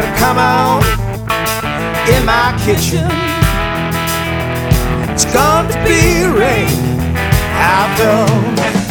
come on in my kitchen. It's going to be rain out there.